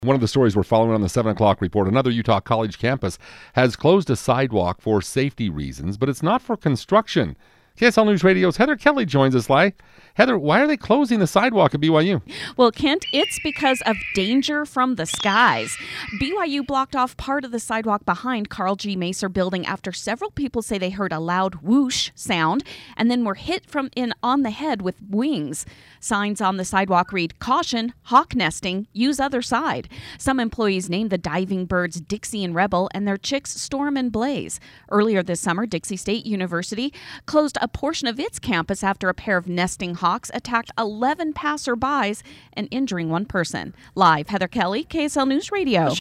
One of the stories we're following on the 7 o'clock report, another Utah College campus has closed a sidewalk for safety reasons, but it's not for construction. KSL News Radio's Heather Kelly joins us live. Heather, why are they closing the sidewalk at BYU? Well, Kent, it's because of danger from the skies. BYU blocked off part of the sidewalk behind Carl G. Macer building after several people say they heard a loud whoosh sound and then were hit on the head with wings. Signs on the sidewalk read, "Caution, hawk nesting, use other side." Some employees named the diving birds Dixie and Rebel and their chicks Storm and Blaze. Earlier this summer, Dixie State University closed a portion of its campus after a pair of nesting hawks attacked 11 passerbys and injuring one person. Live, Heather Kelly, KSL News Radio.